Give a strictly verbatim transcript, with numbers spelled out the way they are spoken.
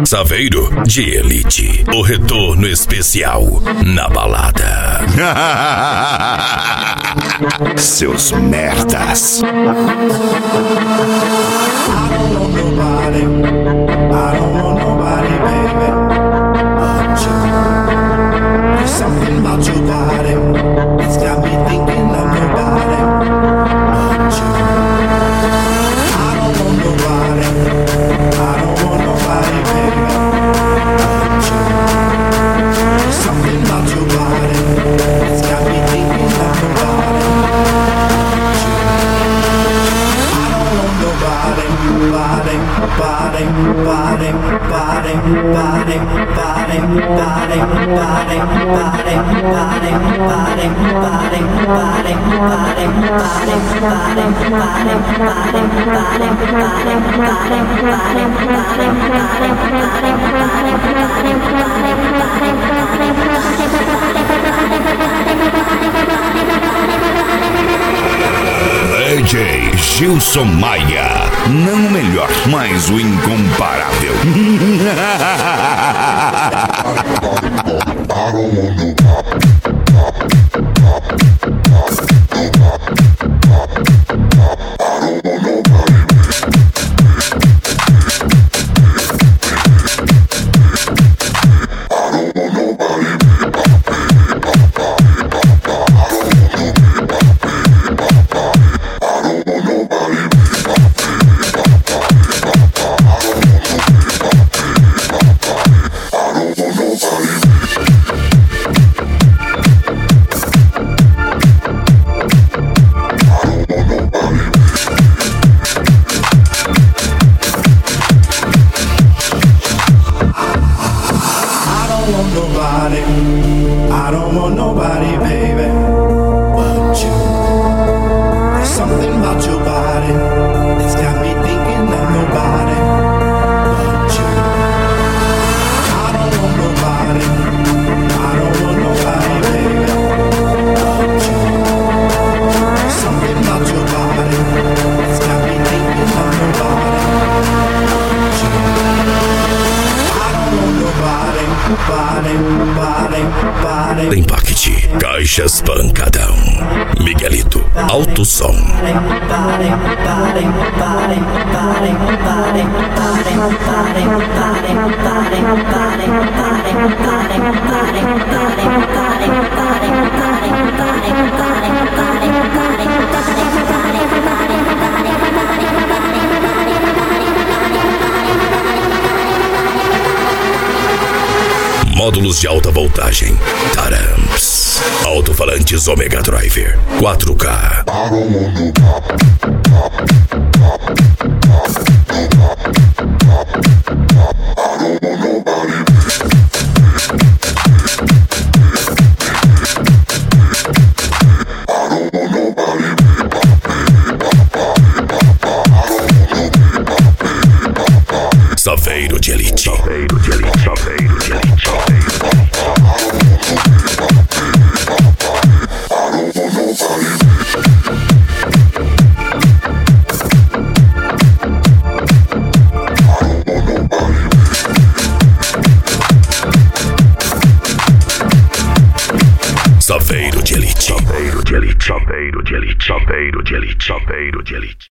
Saveiro de Elite, o retorno especial na balada. Seus merdas. I don't want nobody, I don't want nobody, baby, but you. There's something about your body, it's got me thinking of nobody, but you. I don't want nobody, I don't want nobody, baby, but you. There's something about your body, it's got me thinking of nobody, but you. I don't want nobody, body, body, body, body, body, body, body, body, body, body, body, body, body, D J Gilson Maia, não o melhor, mas o incomparável. I don't want nobody, baby, but you. There's something about your body, it's got me thinking of nobody, but you. I don't want nobody, I don't want nobody, baby, but you. There's something about your body, it's got me thinking of nobody, but you. I don't want nobody, body, body, body. Impacte, Caixas Pancadão, Miguelito, Alto Som. Módulos de alta voltagem, Taramps. Alto-falantes Omega Driver, quatro K. Saveiro de Elite. Saveiro de Elite. Saveiro de Elite. Saveiro de Elite. Saveiro de Elite. Saveiro de Elite. Saveiro de Elite. Saveiro de Elite.